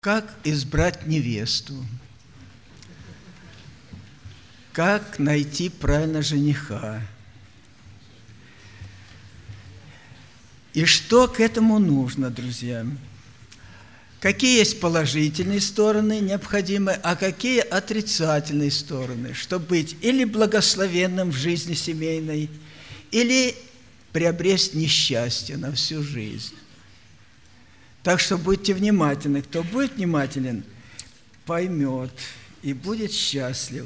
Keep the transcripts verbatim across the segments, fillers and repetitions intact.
Как избрать невесту? Как найти правильно жениха? И что к этому нужно, друзья? Какие есть положительные стороны необходимые, а какие отрицательные стороны, чтобы быть или благословенным в жизни семейной, или приобрести несчастье на всю жизнь. Так что будьте внимательны. Кто будет внимателен, поймет и будет счастлив.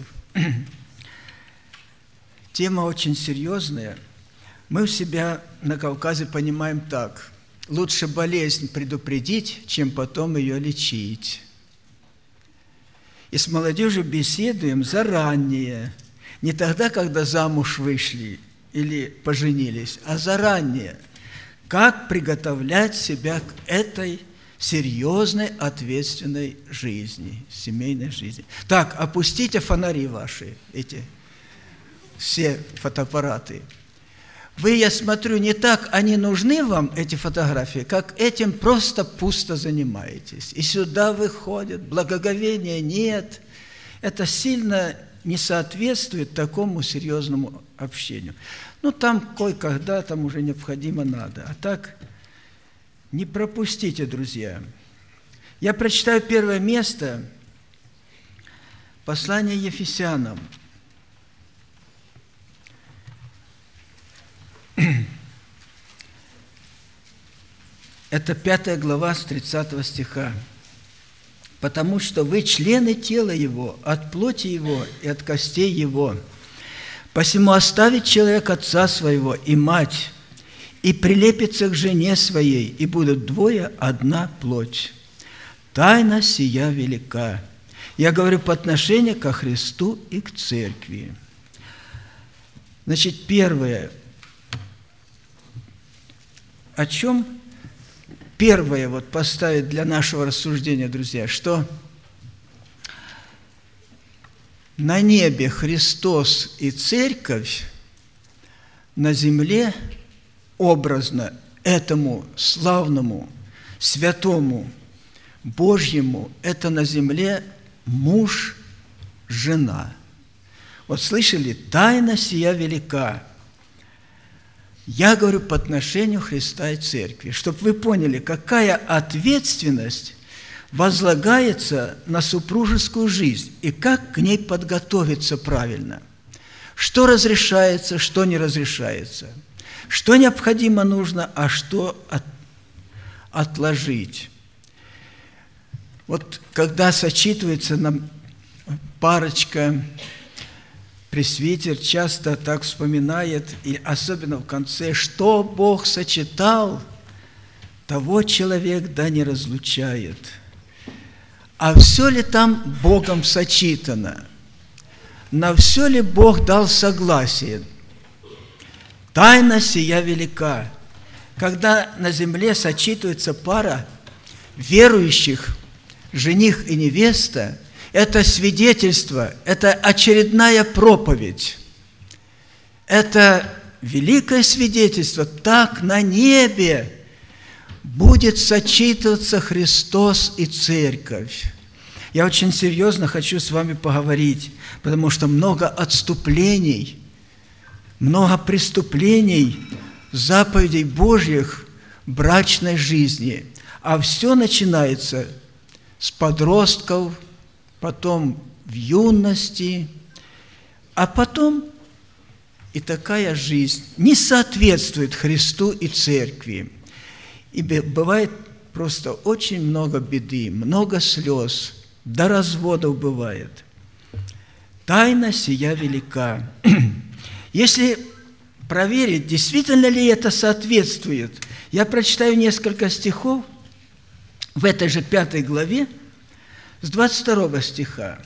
Тема очень серьезная. Мы у себя на Кавказе понимаем так. Лучше болезнь предупредить, чем потом ее лечить. И с молодежью беседуем заранее. Не тогда, когда замуж вышли или поженились, а заранее. Как приготовлять себя к этой серьезной, ответственной жизни, семейной жизни. Так, опустите фонари ваши, эти все фотоаппараты. Вы, я смотрю, не так они нужны вам, эти фотографии, как этим просто пусто занимаетесь. И сюда выходят, благоговения нет. Это сильно не соответствует такому серьезному общению. Ну, там кое-когда, там уже необходимо надо. А так, не пропустите, друзья. Я прочитаю первое место, послание Ефесянам. Это пятая глава с тридцатого стиха. «Потому что вы члены тела Его, от плоти Его и от костей Его. Посему оставит человек отца своего и мать, и прилепится к жене своей, и будут двое одна плоть. Тайна сия велика». Я говорю по отношению ко Христу и к церкви. Значит, первое. О чем первое вот поставить для нашего рассуждения, друзья, что на небе Христос и Церковь, на земле образно этому славному, святому, Божьему, это на земле муж, жена. Вот слышали? Тайна сия велика. Я говорю по отношению Христа и Церкви, чтобы вы поняли, какая ответственность возлагается на супружескую жизнь и как к ней подготовиться правильно. Что разрешается, что не разрешается. Что необходимо нужно, а что от, отложить. Вот когда сочетывается нам парочка, пресвитер часто так вспоминает, и особенно в конце, что Бог сочетал, того человек да не разлучает. А все ли там Богом сочетано? На все ли Бог дал согласие? Тайна сия велика. Когда на земле сочетывается пара верующих, жених и невеста, это свидетельство, это очередная проповедь. Это великое свидетельство. Так на небе будет сочетываться Христос и Церковь. Я очень серьезно хочу с вами поговорить, потому что много отступлений, много преступлений, заповедей Божьих в брачной жизни. А все начинается с подростков, потом в юности, а потом и такая жизнь не соответствует Христу и Церкви. И бывает просто очень много беды, много слез, до разводов бывает. Тайна сия велика. Если проверить, действительно ли это соответствует, я прочитаю несколько стихов в этой же пятой главе, с двадцать второго стиха.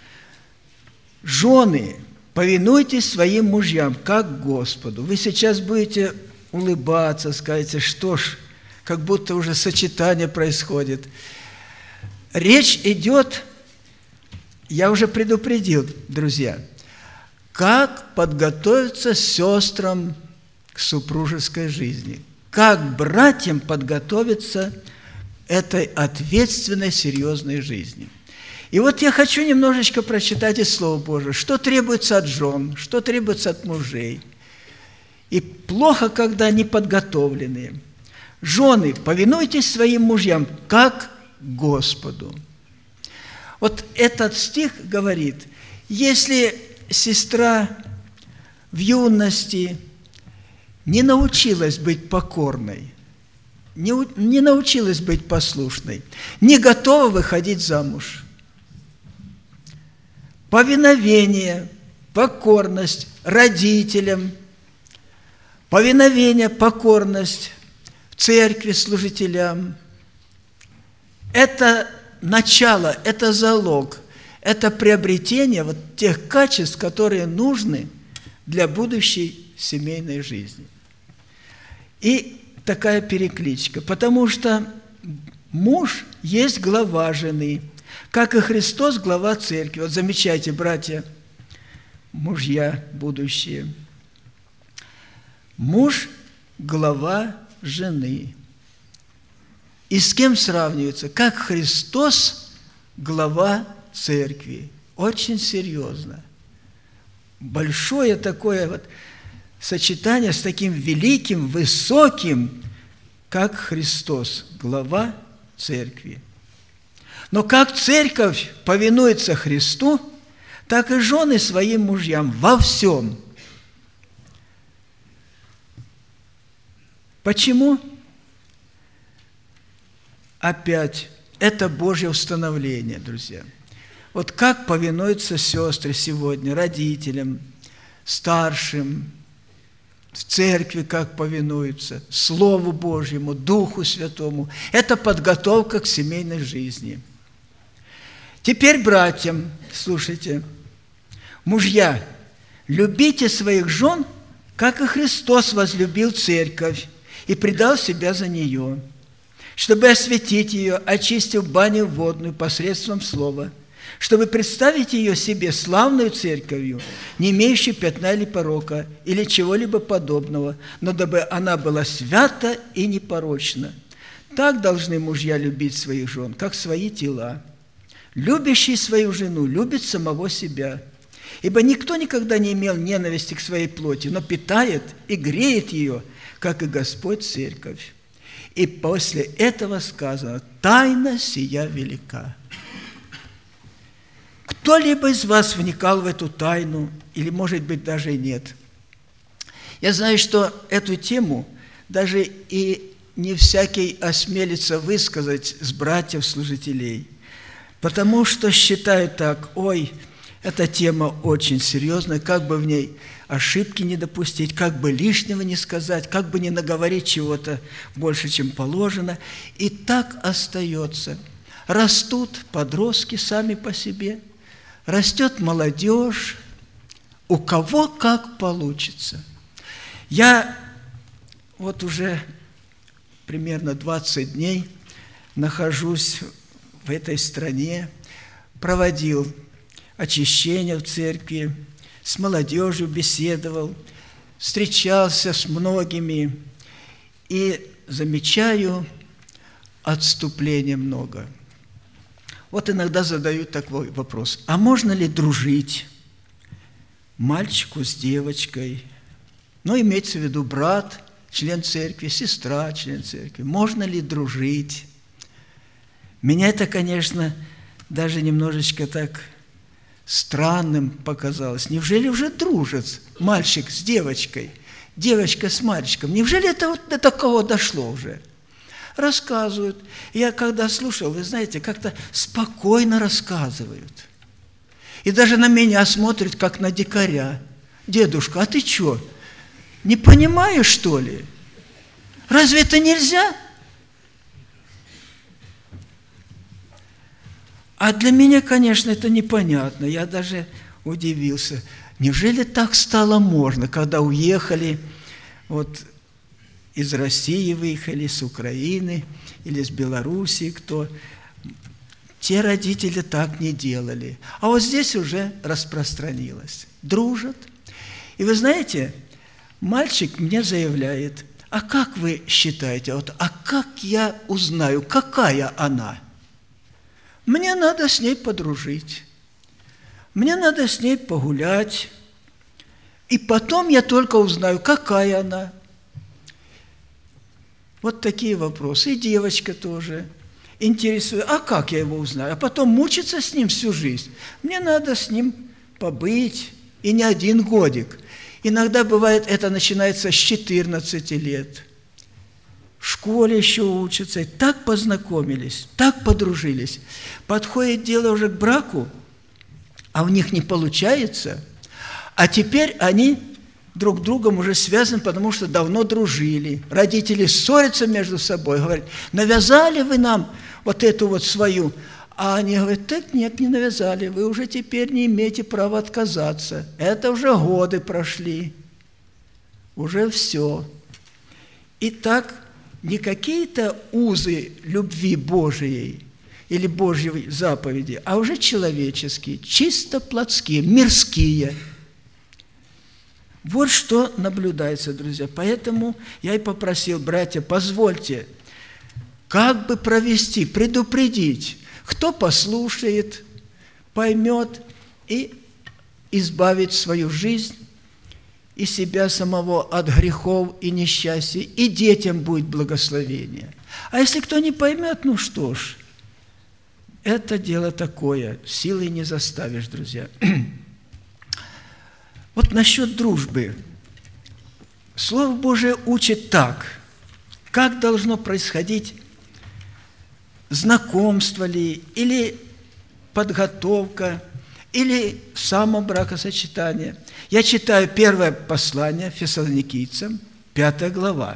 «Жены, повинуйтесь своим мужьям, как Господу». Вы сейчас будете улыбаться, скажете, что ж, как будто уже сочетание происходит. Речь идет, я уже предупредил, друзья, как подготовиться сестрам к супружеской жизни, как братьям подготовиться этой ответственной, серьезной жизни. И вот я хочу немножечко прочитать из Слова Божьего, что требуется от жен, что требуется от мужей. И плохо, когда неподготовленные. Жены, повинуйтесь своим мужьям, как Господу. Вот этот стих говорит, если сестра в юности не научилась быть покорной, не, не научилась быть послушной, не готова выходить замуж, повиновение, покорность родителям, повиновение, покорность в церкви служителям – это начало, это залог, это приобретение вот тех качеств, которые нужны для будущей семейной жизни. И такая перекличка, потому что муж есть глава жены, как и Христос глава церкви. Вот замечайте, братья, мужья будущие. Муж глава жены. И с кем сравнивается? Как Христос глава церкви. Очень серьезно. Большое такое вот сочетание с таким великим, высоким, как Христос, глава церкви. Но как церковь повинуется Христу, так и жены своим мужьям во всем. Почему? Опять, это Божье установление, друзья. Вот как повинуются сестры сегодня родителям, старшим, в церкви как повинуются, Слову Божьему, Духу Святому. Это подготовка к семейной жизни. Теперь братьям, слушайте, мужья, любите своих жен, как и Христос возлюбил церковь и предал себя за нее, чтобы осветить ее, очистив баню водную посредством слова, чтобы представить ее себе славную церковью, не имеющей пятна или порока, или чего-либо подобного, но дабы она была свята и непорочна. Так должны мужья любить своих жен, как свои тела. Любящий свою жену любит самого себя, ибо никто никогда не имел ненависти к своей плоти, но питает и греет ее, как и Господь церковь. И после этого сказано: «Тайна сия велика». Кто-либо из вас вникал в эту тайну, или, может быть, даже и нет? Я знаю, что эту тему даже и не всякий осмелится высказать с братьев-служителей, потому что считают так: ой, эта тема очень серьезная, как бы в ней ошибки не допустить, как бы лишнего не сказать, как бы не наговорить чего-то больше, чем положено. И так остается. Растут подростки сами по себе, растет молодежь, у кого как получится. Я вот уже примерно двадцать дней нахожусь в этой стране, проводил очищение в церкви, с молодежью беседовал, встречался с многими и замечаю отступления много. Вот иногда задают такой вопрос: а можно ли дружить мальчику с девочкой? Ну, имеется в виду брат, член церкви, сестра, член церкви. Можно ли дружить? Меня это, конечно, даже немножечко так странным показалось. Неужели уже дружат мальчик с девочкой, девочка с мальчиком? Неужели это вот до такого дошло уже? Рассказывают. Я когда слушал, вы знаете, как-то спокойно рассказывают. И даже на меня смотрят, как на дикаря. Дедушка, а ты что, не понимаешь, что ли? Разве это нельзя? А для меня, конечно, это непонятно. Я даже удивился. Неужели так стало можно, когда уехали, вот из России выехали, с Украины или с Белоруссии, кто? Те родители так не делали. А вот здесь уже распространилось. Дружат. И вы знаете, мальчик мне заявляет: А как вы считаете, вот, а как я узнаю, какая она? Мне надо с ней подружить, мне надо с ней погулять, и потом я только узнаю, какая она. Вот такие вопросы. И девочка тоже интересует, а как я его узнаю? А потом мучиться с ним всю жизнь. Мне надо с ним побыть, и не один годик. Иногда бывает, это начинается с четырнадцати лет. В школе еще учатся, и так познакомились, так подружились. Подходит дело уже к браку, а у них не получается, а теперь они друг другом уже связаны, потому что давно дружили. Родители ссорятся между собой, говорят, навязали вы нам вот эту вот свою. А они говорят, так нет, не навязали, вы уже теперь не имеете права отказаться. Это уже годы прошли, уже все. И так не какие-то узы любви Божией или Божьей заповеди, а уже человеческие, чисто плотские, мирские. Вот что наблюдается, друзья. Поэтому я и попросил, братья, позвольте, как бы провести, предупредить, кто послушает, поймет и избавит свою жизнь и себя самого от грехов и несчастья, и детям будет благословение. А если кто не поймет, ну что ж, это дело такое, силой не заставишь, друзья. Вот насчет дружбы. Слово Божие учит так, как должно происходить знакомство ли, или подготовка, или само бракосочетание. Я читаю первое послание Фессалоникийцам, пятая глава,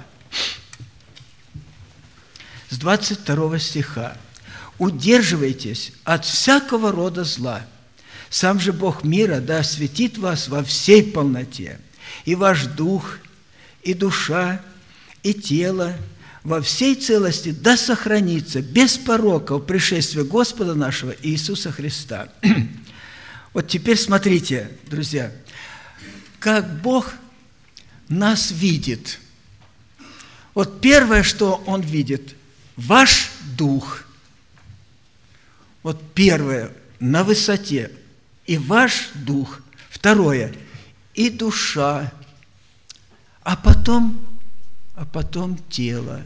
с двадцать второго стиха. «Удерживайтесь от всякого рода зла. Сам же Бог мира да осветит вас во всей полноте, и ваш дух, и душа, и тело, во всей целости да сохранится без порока в пришествии Господа нашего Иисуса Христа». Вот теперь смотрите, друзья, как Бог нас видит. Вот первое, что Он видит – ваш дух. Вот первое – на высоте. И ваш дух. Второе – и душа. А потом, а потом тело.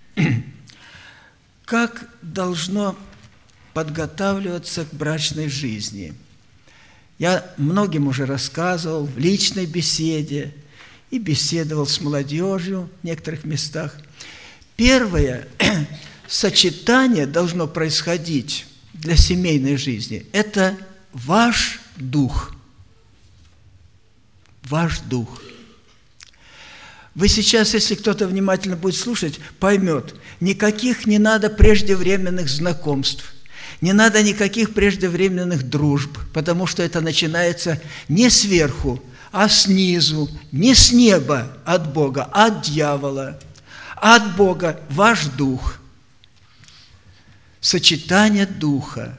Как должно подготавливаться к брачной жизни? Я многим уже рассказывал в личной беседе и беседовал с молодежью в некоторых местах. Первое сочетание должно происходить для семейной жизни. Это ваш дух. Ваш дух. Вы сейчас, если кто-то внимательно будет слушать, поймет, никаких не надо преждевременных знакомств, не надо никаких преждевременных дружб, потому что это начинается не сверху, а снизу, не с неба от Бога, а от дьявола, а от Бога ваш дух. Сочетание духа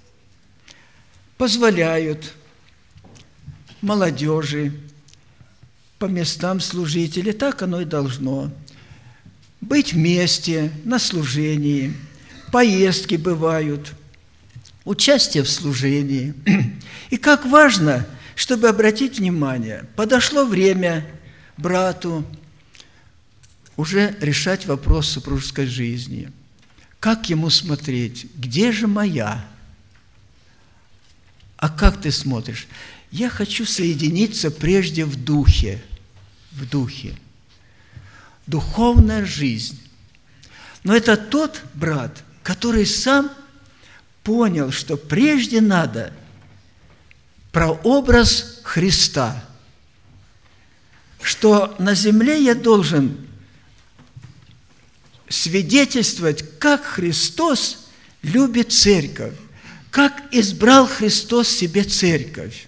позволяют молодежи, по местам служителей, так оно и должно. Быть вместе на служении, поездки бывают, участие в служении. И как важно, чтобы обратить внимание, подошло время брату уже решать вопрос супружеской жизни. Как ему смотреть? Где же моя? А как ты смотришь? Я хочу соединиться прежде в духе, в духе. Духовная жизнь. Но это тот брат, который сам понял, что прежде надо прообраз Христа, что на земле я должен свидетельствовать, как Христос любит церковь, как избрал Христос себе церковь.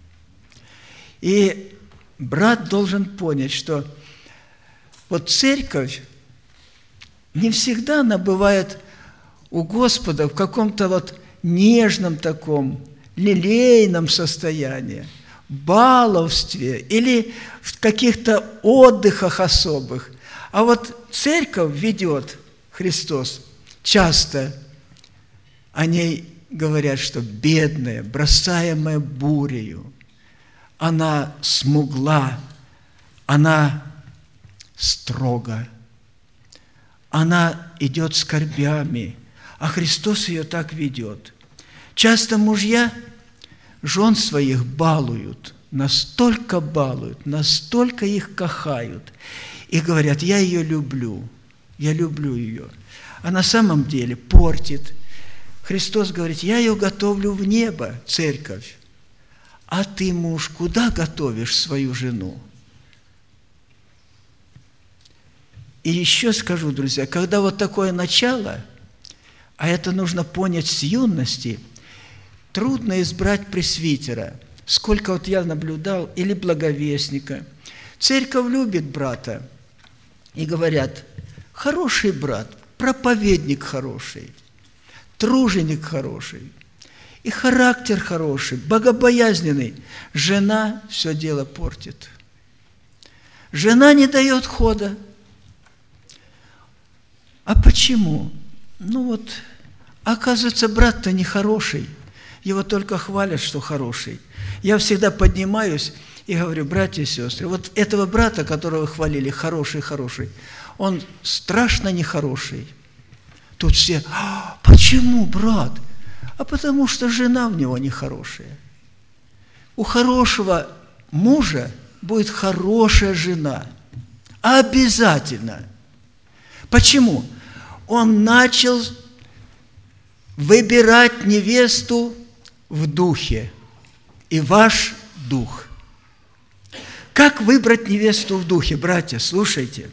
И брат должен понять, что вот церковь, не всегда она бывает у Господа в каком-то вот нежном таком, лилейном состоянии, баловстве или в каких-то отдыхах особых. А вот церковь ведет Христос часто, о ней говорят, что бедная, бросаемая бурею, она смугла, она строга, она идет скорбями, а Христос ее так ведет. Часто мужья жен своих балуют, настолько балуют, настолько их кахают, и говорят: я ее люблю, я люблю ее. А на самом деле портит. Христос говорит: я ее готовлю в небо, церковь. А ты, муж, куда готовишь свою жену? И еще скажу, друзья, когда вот такое начало, а это нужно понять с юности, трудно избрать пресвитера. Сколько вот я наблюдал, или благовестника. Церковь любит брата. И говорят: хороший брат, проповедник хороший, труженик хороший, и характер хороший, богобоязненный. Жена все дело портит. Жена не дает хода. А почему? Ну вот, оказывается, брат-то не хороший. Его только хвалят, что хороший. Я всегда поднимаюсь и говорю: братья и сестры, вот этого брата, которого хвалили, хороший-хороший, он страшно нехороший. Тут все: а, почему, брат? А потому что жена у него нехорошая. У хорошего мужа будет хорошая жена. Обязательно. Почему? Он начал выбирать невесту в духе. И ваш дух. Как выбрать невесту в духе, братья? Слушайте.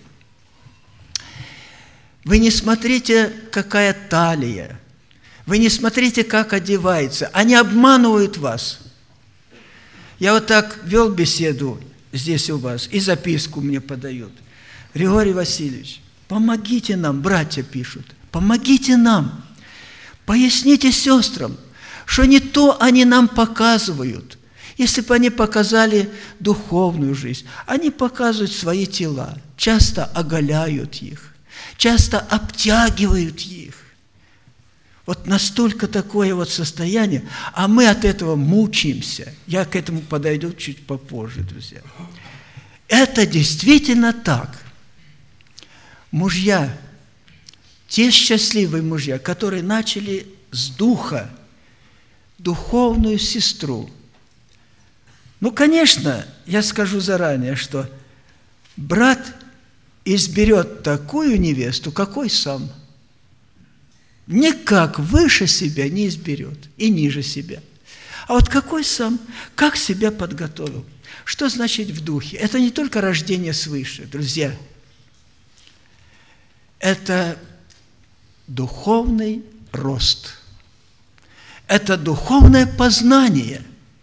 Вы не смотрите, какая талия. Вы не смотрите, как одевается. Они обманывают вас. Я вот так вел беседу здесь у вас, и записку мне подают. Григорий Васильевич, помогите нам, братья пишут, помогите нам. Поясните сестрам, что не то они нам показывают. Если бы они показали духовную жизнь, они показывают свои тела, часто оголяют их, часто обтягивают их. Вот настолько такое вот состояние, а мы от этого мучаемся. Я к этому подойду чуть попозже, друзья. Это действительно так. Мужья, те счастливые мужья, которые начали с духа духовную сестру. Ну, конечно, я скажу заранее, что брат изберет такую невесту, какой сам. Никак выше себя не изберет и ниже себя. А вот какой сам, как себя подготовил. Что значит в духе? Это не только рождение свыше, друзья. Это духовный рост. Это духовное познание.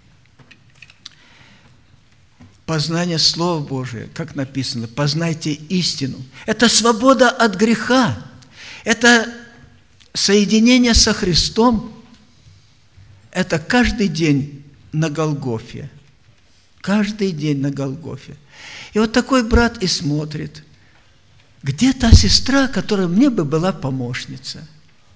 Познание Слова Божия, как написано, познайте истину. Это свобода от греха. Это соединение со Христом. Это каждый день на Голгофе. Каждый день на Голгофе. И вот такой брат и смотрит. Где та сестра, которая мне бы была помощница?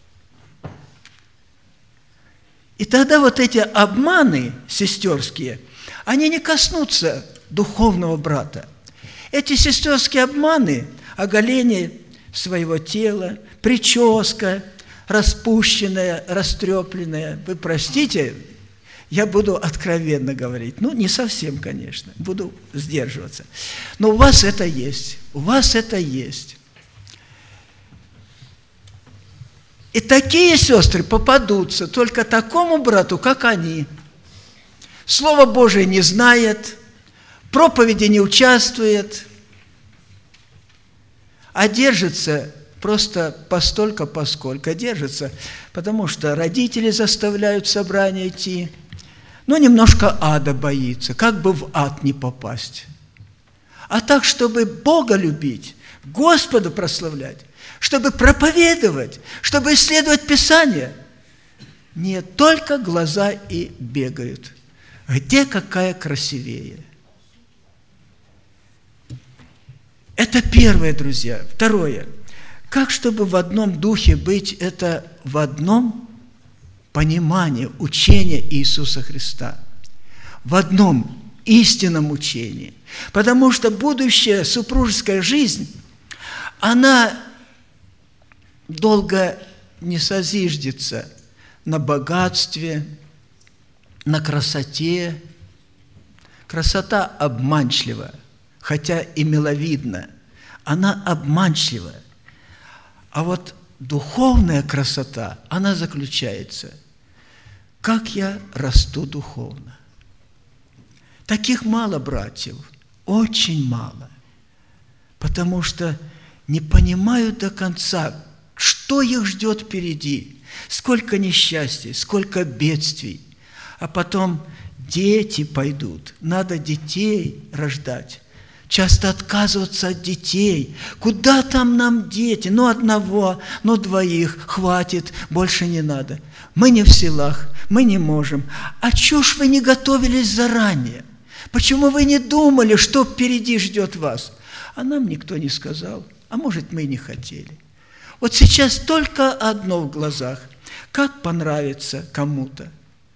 И тогда вот эти обманы сестерские, они не коснутся духовного брата. Эти сестерские обманы, оголение своего тела, прическа распущенная, растрепленная. Вы простите, я буду откровенно говорить. Ну, не совсем, конечно, буду сдерживаться. Но у вас это есть, у вас это есть. И такие сестры попадутся только такому брату, как они. Слово Божие не знает, проповеди не участвует, а держится просто постольку, поскольку держится, потому что родители заставляют собрание идти, но немножко ада боится, как бы в ад не попасть. А так, чтобы Бога любить, Господа прославлять, чтобы проповедовать, чтобы исследовать Писание, не только глаза и бегают. Где какая красивее? Это первое, друзья. Второе. Как, чтобы в одном духе быть, это в одном понимании учения Иисуса Христа. В одном истинном учении. Потому что будущая супружеская жизнь, она долго не созиждется на богатстве, на красоте. Красота обманчлива, хотя и миловидна. Она обманчлива. А вот духовная красота, она заключается, как я расту духовно. Таких мало, братьев, очень мало, потому что не понимают до конца, что их ждет впереди, сколько несчастий, сколько бедствий, а потом дети пойдут, надо детей рождать. Часто отказываться от детей. Куда там нам дети? Ну, одного, ну, двоих, хватит, больше не надо. Мы не в силах, мы не можем. А чего ж вы не готовились заранее? Почему вы не думали, что впереди ждет вас? А нам никто не сказал, а может, мы и не хотели. Вот сейчас только одно в глазах. Как понравится кому-то?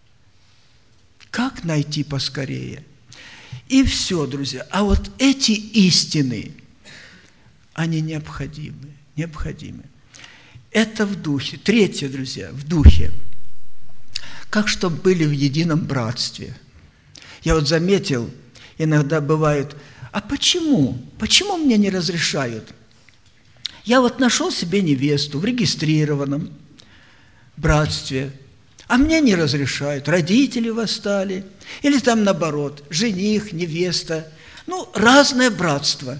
Как найти поскорее? И все, друзья. А вот эти истины, они необходимы, необходимы. Это в духе. Третье, друзья, в духе. Как чтобы были в едином братстве. Я вот заметил, иногда бывает, а почему? Почему мне не разрешают? Я вот нашел себе невесту в регистрированном братстве, а мне не разрешают, родители восстали, или там наоборот, жених, невеста, ну, разное братство.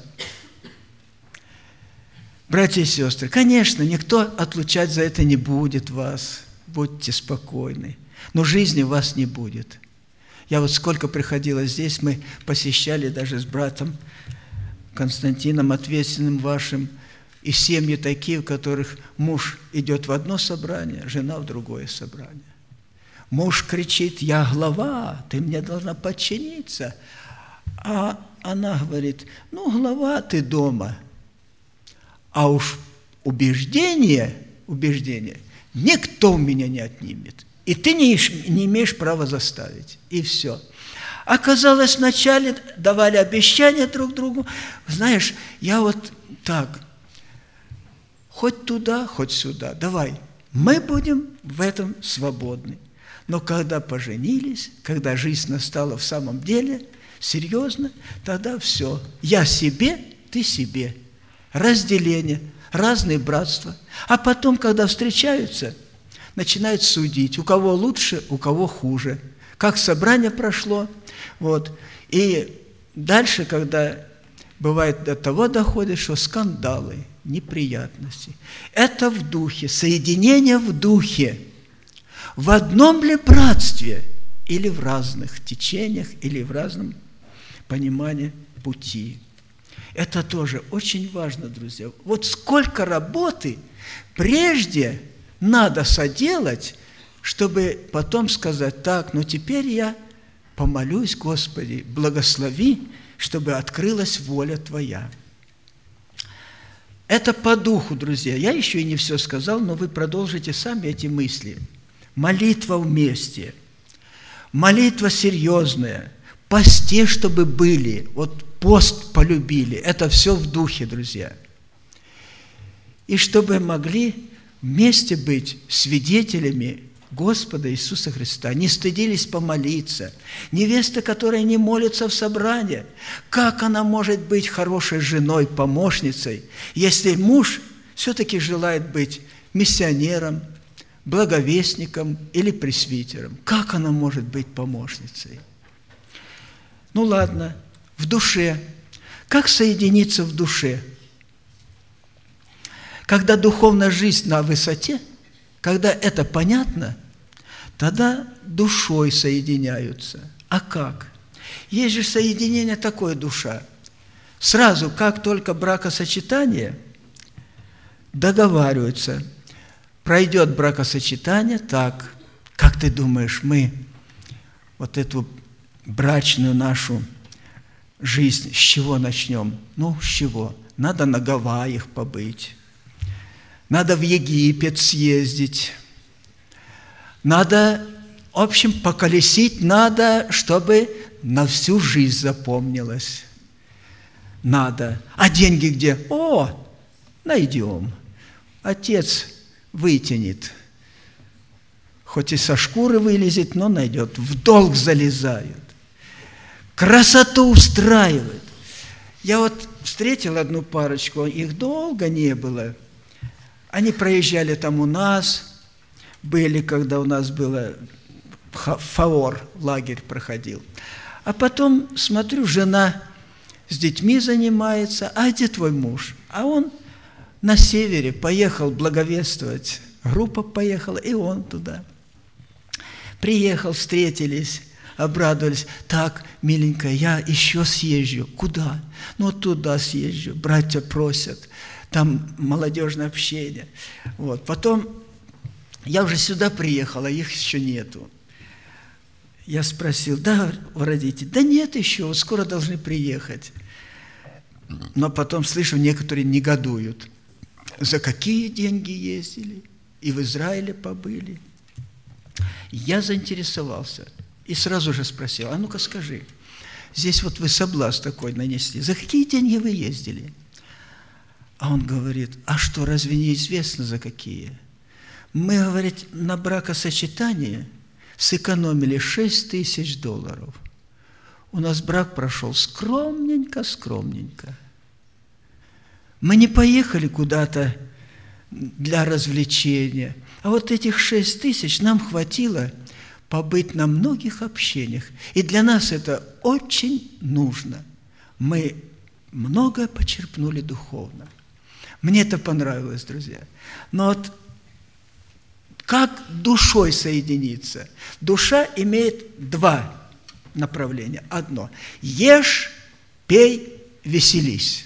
Братья и сестры, конечно, никто отлучать за это не будет вас, будьте спокойны, но жизни у вас не будет. Я вот сколько приходилось здесь, мы посещали даже с братом Константином, ответственным вашим, и семьи такие, в которых муж идет в одно собрание, жена в другое собрание. Муж кричит, я глава, ты мне должна подчиниться. А она говорит, ну, глава ты дома. А уж убеждение, убеждение никто у меня не отнимет. И ты не, не имеешь права заставить. И все. Оказалось, вначале давали обещания друг другу. Знаешь, я вот так, хоть туда, хоть сюда, давай, мы будем в этом свободны. Но когда поженились, когда жизнь настала в самом деле, серьезно, тогда все. Я себе, ты себе. Разделение, разные братства. А потом, когда встречаются, начинают судить, у кого лучше, у кого хуже. Как собрание прошло. Вот. И дальше, когда бывает до того доходит, что скандалы, неприятности. Это в духе, соединение в духе. В одном ли братстве, или в разных течениях, или в разном понимании пути. Это тоже очень важно, друзья. Вот сколько работы прежде надо соделать, чтобы потом сказать, так, ну теперь я помолюсь, Господи, благослови, чтобы открылась воля Твоя. Это по духу, друзья. Я еще и не все сказал, но вы продолжите сами эти мысли. Молитва вместе. Молитва серьезная. Посте, чтобы были. Вот пост полюбили. Это все в духе, друзья. И чтобы могли вместе быть свидетелями Господа Иисуса Христа. Не стыдились помолиться. Невеста, которая не молится в собрании, как она может быть хорошей женой, помощницей, если муж все-таки желает быть миссионером, благовестником или пресвитером? Как она может быть помощницей? Ну ладно, в душе. Как соединиться в душе? Когда духовная жизнь на высоте, когда это понятно, тогда душой соединяются. А как? Есть же соединение такое душа. Сразу, как только бракосочетание, договариваются. Пройдет бракосочетание, так, как ты думаешь, мы вот эту брачную нашу жизнь, с чего начнем? Ну, с чего? Надо на Гавайях побыть, надо в Египет съездить, надо, в общем, поколесить надо, чтобы на всю жизнь запомнилось. Надо. А деньги где? О, найдем. Отец вытянет. Хоть и со шкуры вылезет, но найдет. В долг залезают. Красоту устраивает. Я вот встретил одну парочку, их долго не было. Они проезжали там у нас, были, когда у нас было фавор, лагерь проходил. А потом, смотрю, жена с детьми занимается, а где твой муж? А он на севере поехал благовествовать. Группа поехала, и он туда. Приехал, встретились, обрадовались. Так, миленькая, я еще съезжу. Куда? Ну, туда съезжу. Братья просят. Там молодежное общение. Вот. Потом я уже сюда приехала, их еще нету. Я спросил, да, родители? Да нет еще, скоро должны приехать. Но потом слышу, некоторые негодуют. За какие деньги ездили? И в Израиле побыли. Я заинтересовался и сразу же спросил, а ну-ка скажи, здесь вот вы соблазн такой нанесли, за какие деньги вы ездили? А он говорит, а что, разве не известно за какие? Мы, говорит, на бракосочетание сэкономили шесть тысяч долларов. У нас брак прошел скромненько, скромненько. Мы не поехали куда-то для развлечения, а вот этих шесть тысяч нам хватило побыть на многих общениях. И для нас это очень нужно. Мы многое почерпнули духовно. Мне это понравилось, друзья. Но вот как душой соединиться? Душа имеет два направления. Одно – ешь, пей, веселись.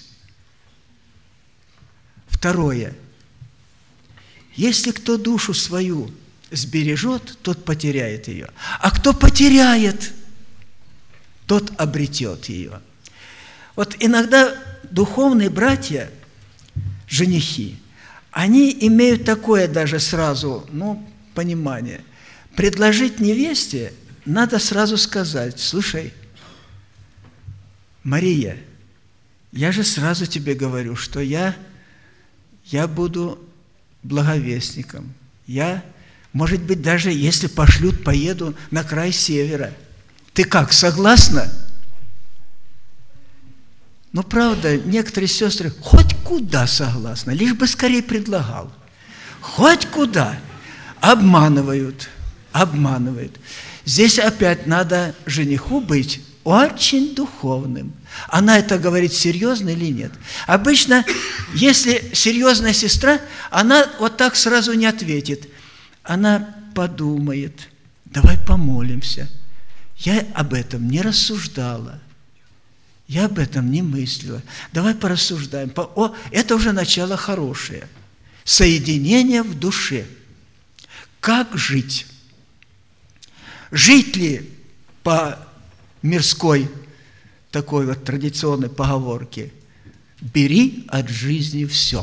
Второе – если кто душу свою сбережет, тот потеряет ее. А кто потеряет, тот обретет ее. Вот иногда духовные братья, женихи, они имеют такое даже сразу, ну, понимание. Предложить невесте надо сразу сказать, слушай, Мария, я же сразу тебе говорю, что я, я буду благовестником. Я, может быть, даже если пошлют, поеду на край севера. Ты как, согласна? Ну, правда, некоторые сестры хоть куда согласны, лишь бы скорее предлагал. Хоть куда. Обманывают, обманывают. Здесь опять надо жениху быть очень духовным. Она это говорит серьезно или нет? Обычно, если серьезная сестра, она вот так сразу не ответит. Она подумает, давай помолимся. Я об этом не рассуждала. Я об этом не мыслила. Давай порассуждаем. О, это уже начало хорошее. Соединение в душе. Как жить? Жить ли по мирской такой вот традиционной поговорке «бери от жизни все».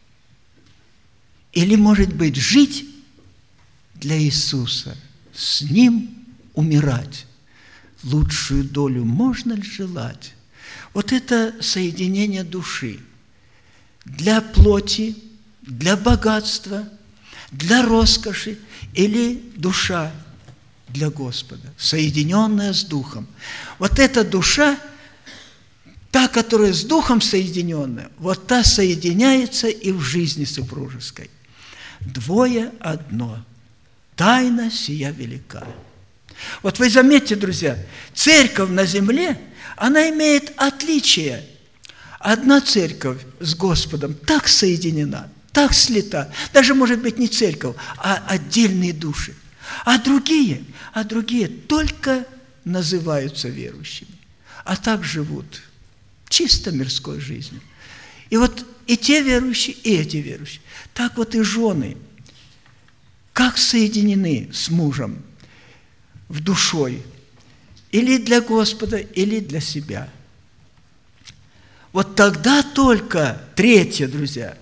Или, может быть, жить для Иисуса, с Ним умирать. Лучшую долю можно ли желать? Вот это соединение души для плоти, для богатства, для роскоши или душа для Господа, соединенная с Духом. Вот эта душа, та, которая с Духом соединенная, вот та соединяется и в жизни супружеской. Двое одно. Тайна сия велика. Вот вы заметьте, друзья, церковь на земле, она имеет отличие. Одна церковь с Господом так соединена, так слита, даже, может быть, не церковь, а отдельные души. А другие, а другие только называются верующими, а так живут чисто мирской жизнью. И вот и те верующие, и эти верующие. Так вот и жены, как соединены с мужем в душой, или для Господа, или для себя. Вот тогда только, третье, друзья,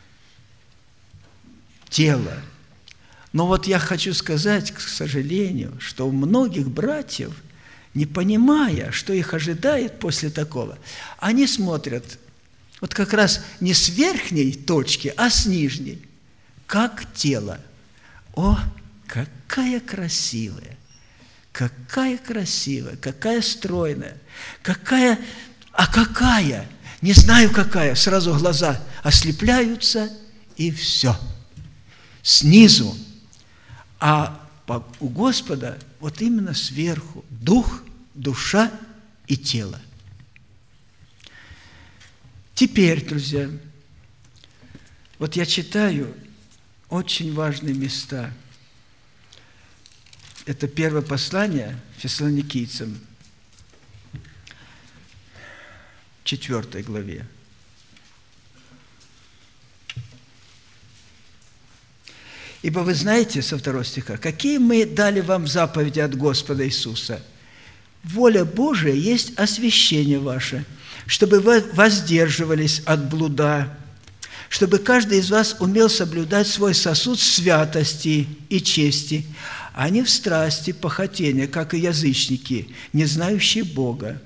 тело. Но вот я хочу сказать, к сожалению, что у многих братьев, не понимая, что их ожидает после такого, они смотрят вот как раз не с верхней точки, а с нижней, как тело. О, какая красивая, какая красивая, какая стройная, какая, а какая, не знаю какая, сразу глаза ослепляются, и все. Снизу. А у Господа вот именно сверху дух, душа и тело. Теперь, друзья, вот я читаю очень важные места. Это первое послание Фессалоникийцам, четвертой главе. Ибо вы знаете, со второго стиха, какие мы дали вам заповеди от Господа Иисуса. Воля Божия есть освящение ваше, чтобы вы воздерживались от блуда, чтобы каждый из вас умел соблюдать свой сосуд святости и чести, а не в страсти, похотения, как и язычники, не знающие Бога.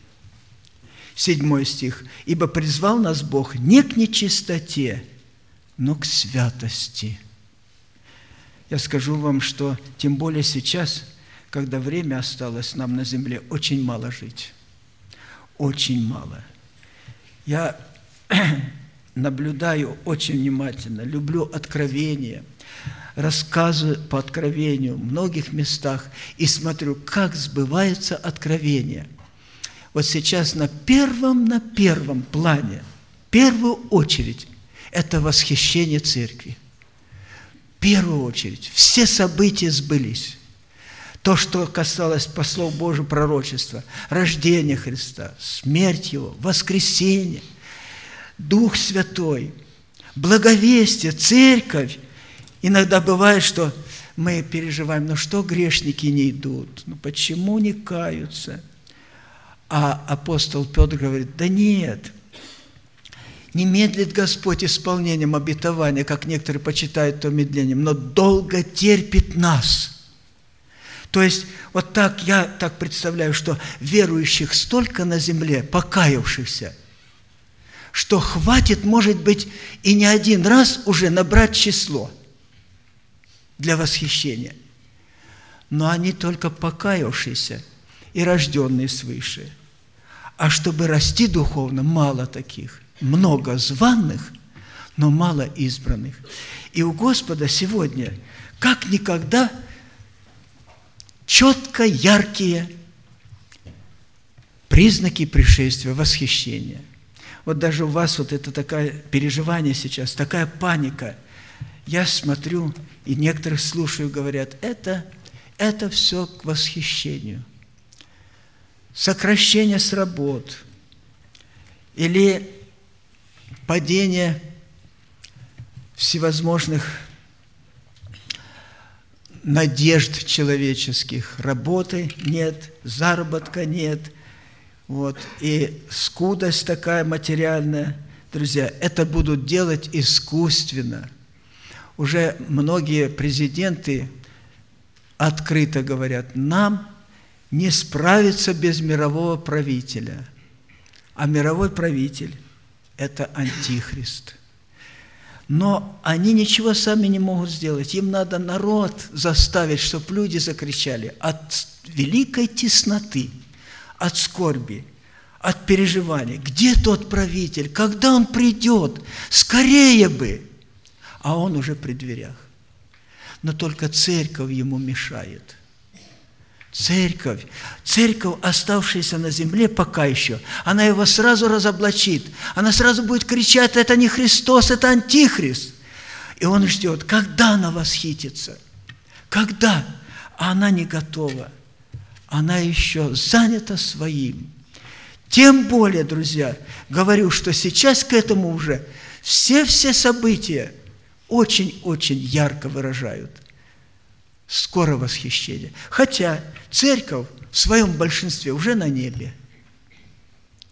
Седьмой стих. «Ибо призвал нас Бог не к нечистоте, но к святости». Я скажу вам, что тем более сейчас, когда время осталось нам на земле, очень мало жить. Очень мало. Я наблюдаю очень внимательно, люблю откровения, рассказы по откровению в многих местах и смотрю, как сбывается откровение. Вот сейчас на первом, на первом плане, в первую очередь, это восхищение церкви. В первую очередь, все события сбылись. То, что касалось послов Божьего пророчества, рождения Христа, смерть Его, воскресение, Дух Святой, благовестие, церковь. Иногда бывает, что мы переживаем, ну что грешники не идут, ну почему не каются? А апостол Петр говорит, да нет, не медлит Господь исполнением обетования, как некоторые почитают то медлением, но долго терпит нас. То есть, вот так я так представляю, что верующих столько на земле, покаявшихся, что хватит, может быть, и не один раз уже набрать число для восхищения. Но они только покаявшиеся и рожденные свыше. А чтобы расти духовно, мало таких. Много званых, но мало избранных. И у Господа сегодня, как никогда, четко яркие признаки пришествия, восхищения. Вот даже у вас вот это такое переживание сейчас, такая паника. Я смотрю, и некоторых слушаю, говорят, это, это все к восхищению. Сокращение с работ или падение всевозможных надежд человеческих. Работы нет, заработка нет. Вот. И скудость такая материальная. Друзья, это будут делать искусственно. Уже многие президенты открыто говорят, нам не справиться без мирового правителя. А мировой правитель – это антихрист. Но они ничего сами не могут сделать. Им надо народ заставить, чтобы люди закричали от великой тесноты, от скорби, от переживаний. Где тот правитель? Когда он придет? Скорее бы! А он уже при дверях. Но только церковь ему мешает. Церковь, церковь, оставшаяся на земле пока еще, она его сразу разоблачит. Она сразу будет кричать, это не Христос, это Антихрист. И он ждет, когда она восхитится. Когда? А она не готова. Она еще занята своим. Тем более, друзья, говорю, что сейчас к этому уже все-все события очень-очень ярко выражают. Скоро восхищение. Хотя церковь в своем большинстве уже на небе.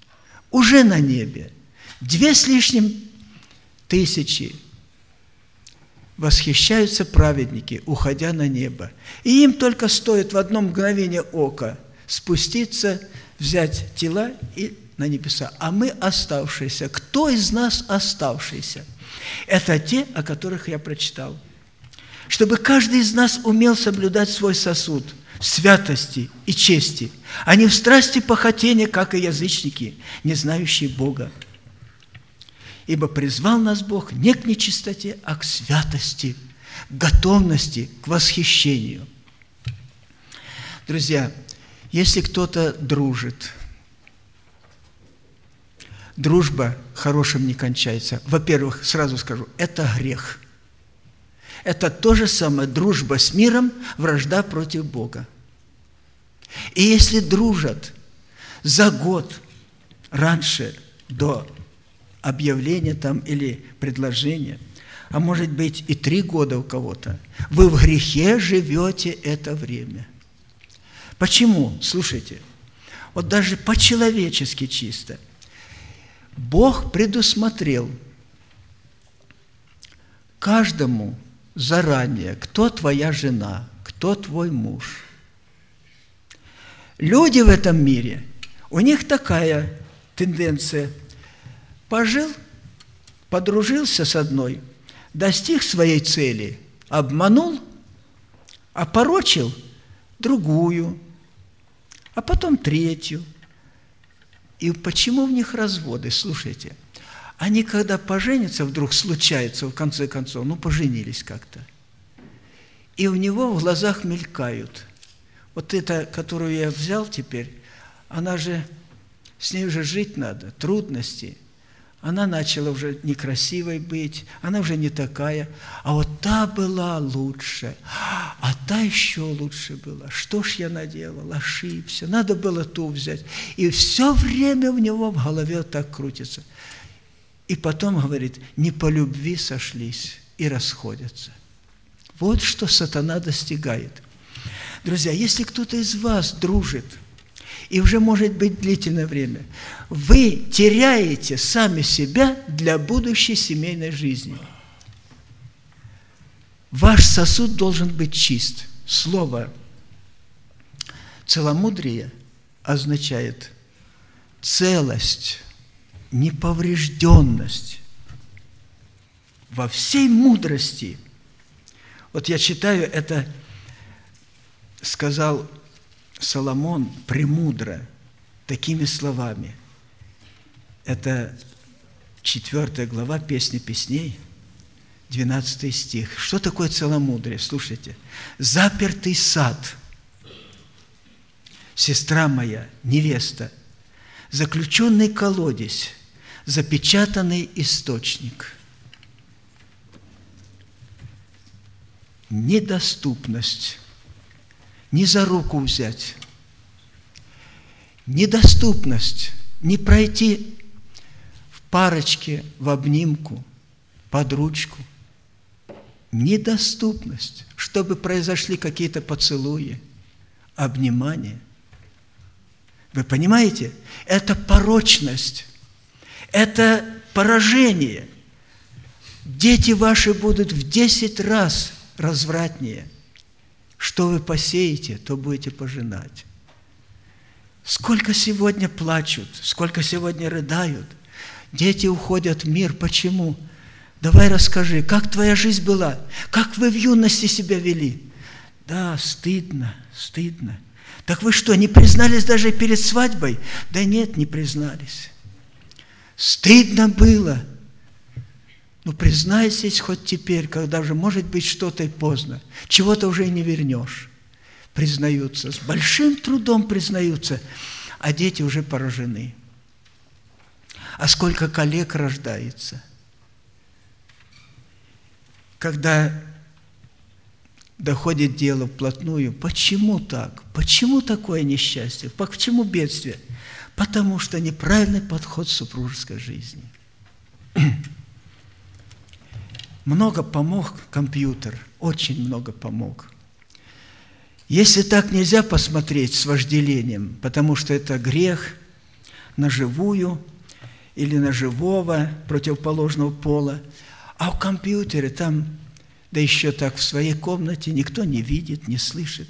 уже на небе. Две с лишним тысячи восхищаются праведники, уходя на небо. И им только стоит в одно мгновение ока спуститься, взять тела и на небеса. А мы оставшиеся. Кто из нас оставшиеся? Это те, о которых я прочитал. Чтобы каждый из нас умел соблюдать свой сосуд в святости и чести, а не в страсти похотения, как и язычники, не знающие Бога. Ибо призвал нас Бог не к нечистоте, а к святости, к готовности, к восхищению. Друзья, если кто-то дружит, дружба хорошим не кончается. Во-первых, сразу скажу, это грех. Это то же самое, дружба с миром, вражда против Бога. И если дружат за год раньше до объявления там или предложения, а может быть и три года у кого-то, вы в грехе живете это время. Почему? Слушайте, вот даже по-человечески чисто. Бог предусмотрел каждому заранее, кто твоя жена, кто твой муж. Люди в этом мире, у них такая тенденция. Пожил, подружился с одной, достиг своей цели, обманул, опорочил другую, а потом третью. И почему в них разводы? Слушайте, они, когда поженятся, вдруг случается, в конце концов, ну, поженились как-то. И у него в глазах мелькают. Вот эта, которую я взял теперь, она же, с ней уже жить надо, трудности. Она начала уже некрасивой быть, она уже не такая. А вот та была лучше, а та еще лучше была. Что ж я наделал? Ошибся. Надо было ту взять. И все время у него в голове так крутится. И потом говорит, не по любви сошлись и расходятся. Вот что сатана достигает. Друзья, если кто-то из вас дружит, и уже может быть длительное время, вы теряете сами себя для будущей семейной жизни. Ваш сосуд должен быть чист. Слово целомудрие означает целость, неповрежденность во всей мудрости. Вот я читаю, это сказал Соломон премудро такими словами. Это четвёртая глава Песни песней, двенадцатый стих. Что такое целомудрие? Слушайте. «Запертый сад, сестра моя, невеста, заключенный колодец, запечатанный источник». Недоступность. Не за руку взять. Недоступность. Не пройти в парочке, в обнимку, под ручку. Недоступность. Чтобы произошли какие-то поцелуи, обнимания. Вы понимаете? Это порочность. Это поражение. Дети ваши будут в десять раз развратнее. Что вы посеете, то будете пожинать. Сколько сегодня плачут, сколько сегодня рыдают. Дети уходят в мир. Почему? Давай расскажи, как твоя жизнь была? Как вы в юности себя вели? Да, стыдно, стыдно. Так вы что, не признались даже перед свадьбой? Да нет, не признались. Стыдно было. Ну, признайтесь хоть теперь, когда уже, может быть, что-то и поздно. Чего-то уже и не вернешь. Признаются. С большим трудом признаются. А дети уже поражены. А сколько коллег рождается. Когда доходит дело вплотную, почему так? Почему такое несчастье? Почему бедствие? Потому что неправильный подход к супружеской жизни. Много помог компьютер, очень много помог. Если так нельзя посмотреть с вожделением, потому что это грех, на живую, или на живого противоположного пола. А в компьютере там, да еще так в своей комнате, никто не видит, не слышит.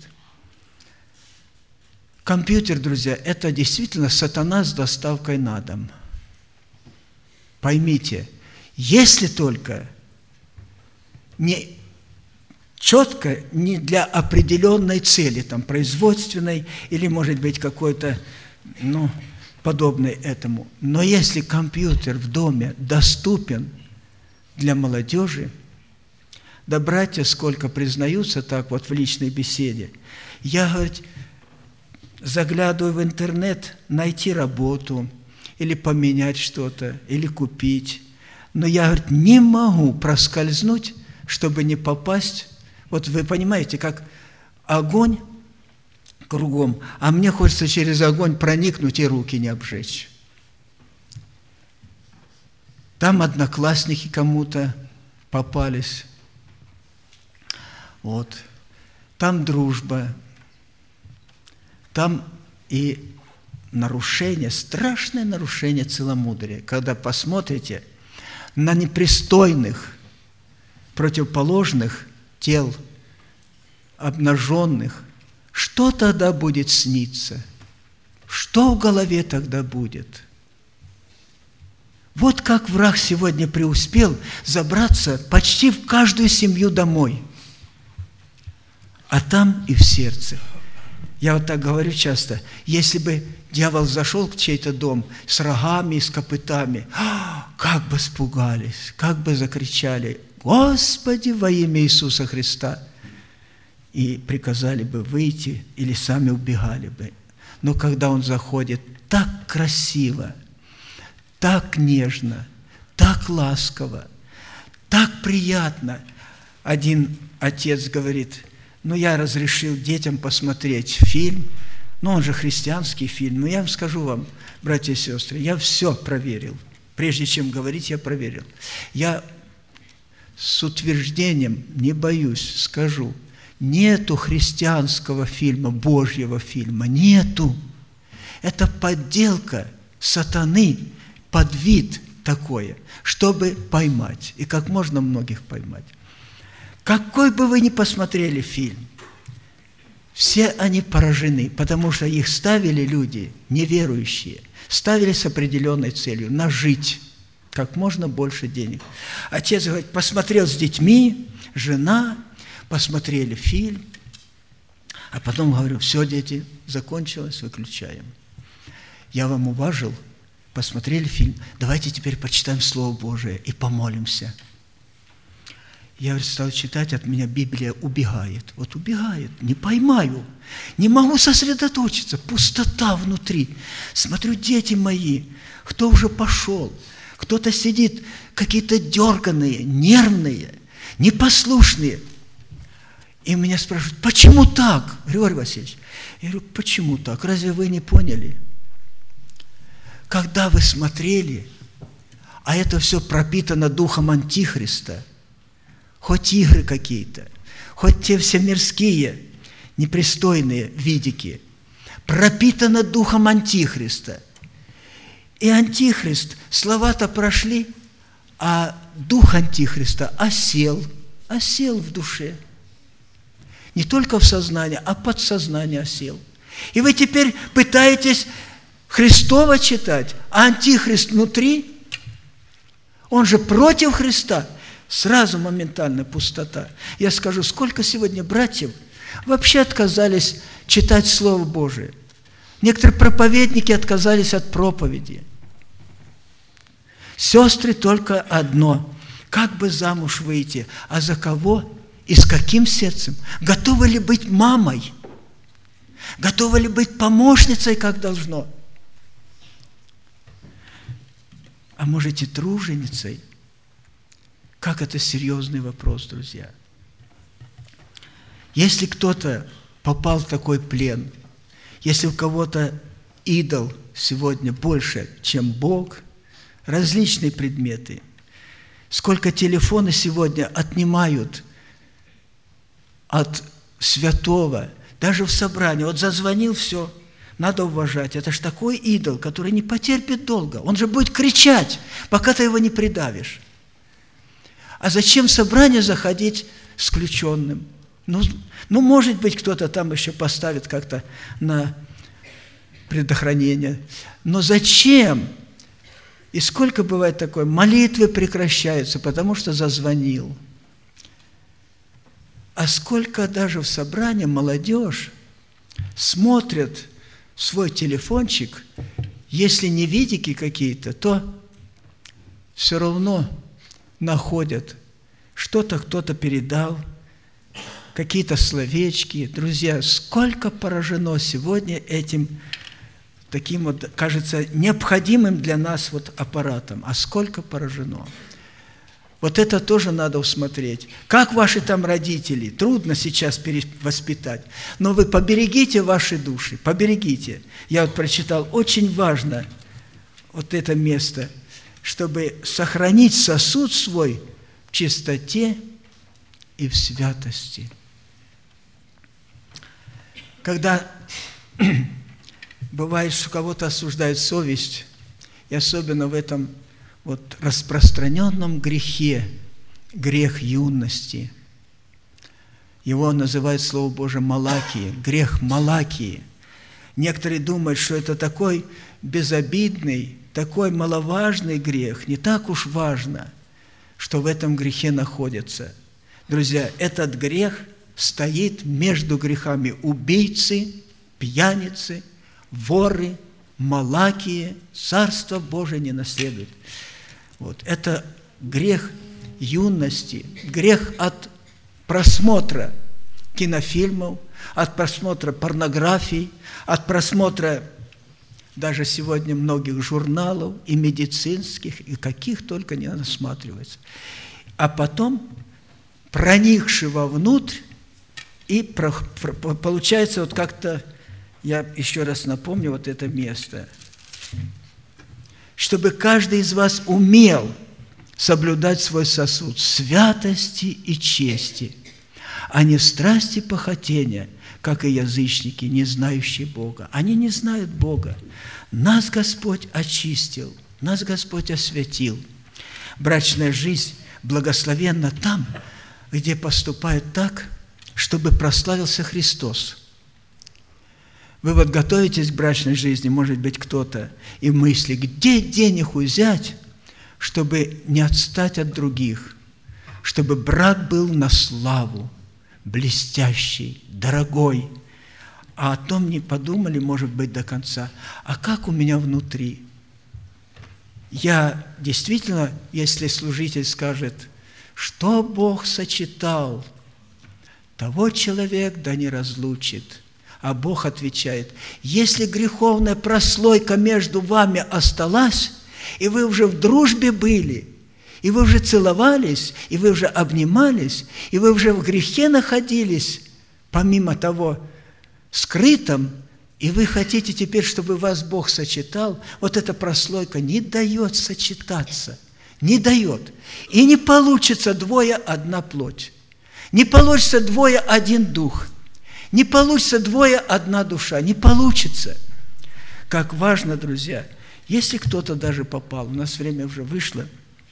Компьютер, друзья, это действительно сатана с доставкой на дом. Поймите, если только не четко, не для определенной цели, там, производственной или, может быть, какой-то, ну, подобный этому. Но если компьютер в доме доступен для молодежи, да, братья, сколько признаются так вот в личной беседе, я, говорит, заглядываю в интернет, найти работу, или поменять что-то, или купить. Но я, говорит, не могу проскользнуть, чтобы не попасть. Вот вы понимаете, как огонь кругом, а мне хочется через огонь проникнуть и руки не обжечь. Там одноклассники кому-то попались. Вот. Там дружба. Там и нарушение, страшное нарушение целомудрия. Когда посмотрите на непристойных, противоположных тел, обнаженных, что тогда будет сниться? Что в голове тогда будет? Вот как враг сегодня преуспел забраться почти в каждую семью домой, а там и в сердце. Я вот так говорю часто, если бы дьявол зашел в чей-то дом с рогами и с копытами, как бы испугались, как бы закричали: «Господи, во имя Иисуса Христа!» И приказали бы выйти или сами убегали бы. Но когда он заходит так красиво, так нежно, так ласково, так приятно, один отец говорит: ну, я разрешил детям посмотреть фильм, ну, он же христианский фильм, но я вам скажу вам, братья и сестры, я все проверил. Прежде чем говорить, я проверил. Я с утверждением, не боюсь, скажу, нету христианского фильма, Божьего фильма, нету. Это подделка сатаны под вид такое, чтобы поймать, и как можно многих поймать. Какой бы вы ни посмотрели фильм, все они поражены, потому что их ставили люди неверующие, ставили с определенной целью – нажить как можно больше денег. Отец говорит, посмотрел с детьми, жена, посмотрели фильм, а потом говорю: все, дети, закончилось, выключаем. Я вам уважил, посмотрели фильм, давайте теперь почитаем Слово Божие и помолимся. Я стал читать, от меня Библия убегает. Вот убегает, не поймаю, не могу сосредоточиться, пустота внутри. Смотрю, дети мои, кто уже пошел, кто-то сидит, какие-то дерганые, нервные, непослушные. И меня спрашивают: почему так, Григорий Васильевич? Я говорю: почему так? Разве вы не поняли? Когда вы смотрели, а это все пропитано духом Антихриста, хоть игры какие-то, хоть те все мирские, непристойные видики, пропитано духом Антихриста. И Антихрист, слова-то прошли, а дух Антихриста осел, осел в душе. Не только в сознании, а подсознание осел. И вы теперь пытаетесь Христово читать, а Антихрист внутри, он же против Христа. Сразу моментально пустота. Я скажу, сколько сегодня братьев вообще отказались читать Слово Божие. Некоторые проповедники отказались от проповеди. Сестры, только одно: как бы замуж выйти, а за кого и с каким сердцем? Готовы ли быть мамой? Готовы ли быть помощницей, как должно? А может и труженицей? Как это серьезный вопрос, друзья. Если кто-то попал в такой плен, если у кого-то идол сегодня больше, чем Бог, различные предметы, сколько телефоны сегодня отнимают от святого, даже в собрании. Вот зазвонил, все, надо уважать. Это ж такой идол, который не потерпит долго. Он же будет кричать, пока ты его не придавишь. А зачем в собрание заходить с включенным? Ну, ну, может быть, кто-то там еще поставит как-то на предохранение. Но зачем? И сколько бывает такое? Молитвы прекращаются, потому что зазвонил. А сколько даже в собрании молодежь смотрят свой телефончик, если не видики какие-то, то все равно находят, что-то кто-то передал, какие-то словечки. Друзья, сколько поражено сегодня этим таким вот, кажется, необходимым для нас вот аппаратом, а сколько поражено. Вот это тоже надо усмотреть. Как ваши там родители? Трудно сейчас воспитать. Но вы поберегите ваши души, поберегите. Я вот прочитал, очень важно вот это место, чтобы сохранить сосуд свой в чистоте и в святости. Когда бывает, что кого-то осуждает совесть, и особенно в этом вот распространенном грехе, грех юности. Его называют, Слово Божие, Малакии, грех Малакии. Некоторые думают, что это такой безобидный, такой маловажный грех, не так уж важно, что в этом грехе находится. Друзья, этот грех стоит между грехами убийцы, пьяницы, воры, Малакии, Царство Божие не наследует. Вот. Это грех юности, грех от просмотра кинофильмов, от просмотра порнографии, от просмотра даже сегодня многих журналов и медицинских, и каких только не насматривается. А потом, проникши вовнутрь, и про, про, получается вот как-то, я еще раз напомню вот это место, чтобы каждый из вас умел соблюдать свой сосуд святости и чести, а не страсти похотения, как и язычники, не знающие Бога. Они не знают Бога. Нас Господь очистил, нас Господь освятил. Брачная жизнь благословенна там, где поступают так, чтобы прославился Христос. Вы вот готовитесь к брачной жизни, может быть, кто-то, и мысли, где денег взять, чтобы не отстать от других, чтобы брак был на славу, блестящий, дорогой. А о том не подумали, может быть, до конца. А как у меня внутри? Я действительно, если служитель скажет, что Бог сочетал, того человек да не разлучит. А Бог отвечает, если греховная прослойка между вами осталась, и вы уже в дружбе были, и вы уже целовались, и вы уже обнимались, и вы уже в грехе находились, помимо того, скрытом, и вы хотите теперь, чтобы вас Бог сочетал, вот эта прослойка не дает сочетаться, не дает. И не получится двое одна плоть, не получится двое один дух, не получится двое одна душа, не получится. Как важно, друзья, если кто-то даже попал, у нас время уже вышло,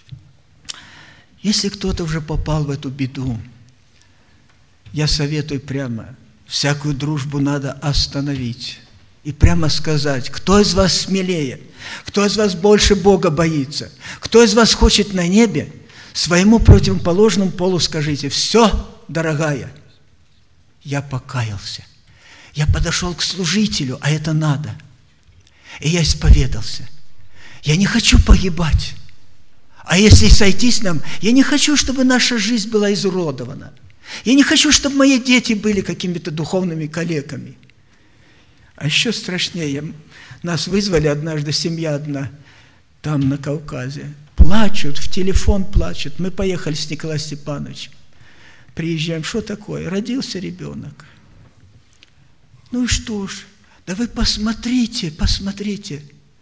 если кто-то уже попал в эту беду, я советую прямо, всякую дружбу надо остановить и прямо сказать, кто из вас смелее, кто из вас больше Бога боится, кто из вас хочет на небе, своему противоположному полу скажите, все, дорогая, я покаялся, я подошел к служителю, а это надо, и я исповедался, я не хочу погибать, а если сойтись нам, я не хочу, чтобы наша жизнь была изуродована, я не хочу, чтобы мои дети были какими-то духовными калеками. А еще страшнее, нас вызвали однажды, семья одна, там на Кавказе, плачут, в телефон плачут. Мы поехали с Николаем Степановичем, приезжаем, что такое? Родился ребенок. Ну и что ж, да вы посмотрите, посмотрите,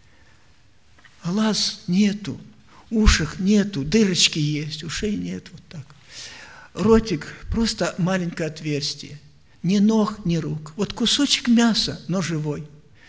глаз нету, ушек нету, дырочки есть, ушей нет, вот так. Ротик просто маленькое отверстие. Ни ног, ни рук. Вот кусочек мяса, но живой.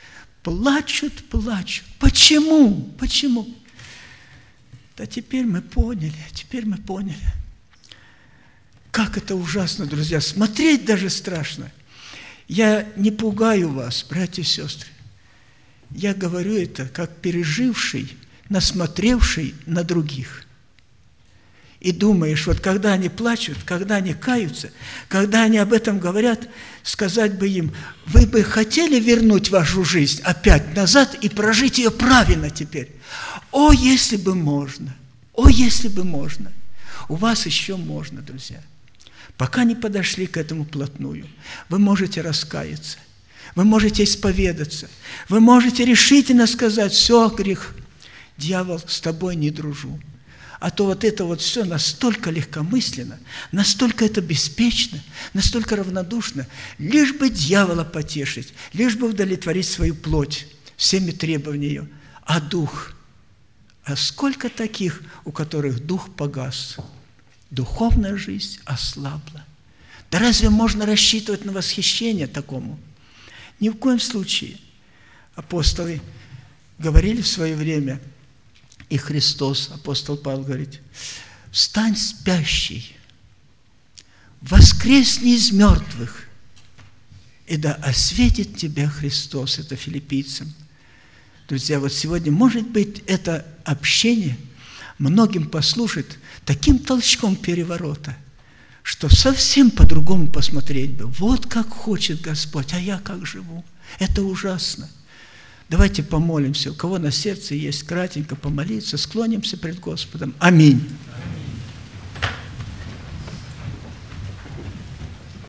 плачут, плачут. Почему? Почему? Да теперь мы поняли, теперь мы поняли. Как это ужасно, друзья, смотреть даже страшно. Я не пугаю вас, братья и сестры. Я говорю это как переживший, насмотревший на других. И думаешь, вот когда они плачут, когда они каются, когда они об этом говорят, сказать бы им: вы бы хотели вернуть вашу жизнь опять назад и прожить ее правильно теперь? О, если бы можно! О, если бы можно! У вас еще можно, друзья. Пока не подошли к этому вплотную, вы можете раскаяться, вы можете исповедаться, вы можете решительно сказать: все, грех, дьявол, с тобой не дружу. А то вот это вот все настолько легкомысленно, настолько это беспечно, настолько равнодушно, лишь бы дьявола потешить, лишь бы удовлетворить свою плоть всеми требованиями ее. А дух? А сколько таких, у которых дух погас? Духовная жизнь ослабла. Да разве можно рассчитывать на восхищение такому? Ни в коем случае. Апостолы говорили в свое время, и Христос, апостол Павел говорит: «Встань, спящий, воскресни из мертвых, и да осветит тебя Христос». Это филиппийцам. Друзья, вот сегодня, может быть, это общение многим послужит таким толчком переворота, что совсем по-другому посмотреть бы. Вот как хочет Господь, а я как живу. Это ужасно. Давайте помолимся. У кого на сердце есть, кратенько помолиться, склонимся пред Господом. Аминь.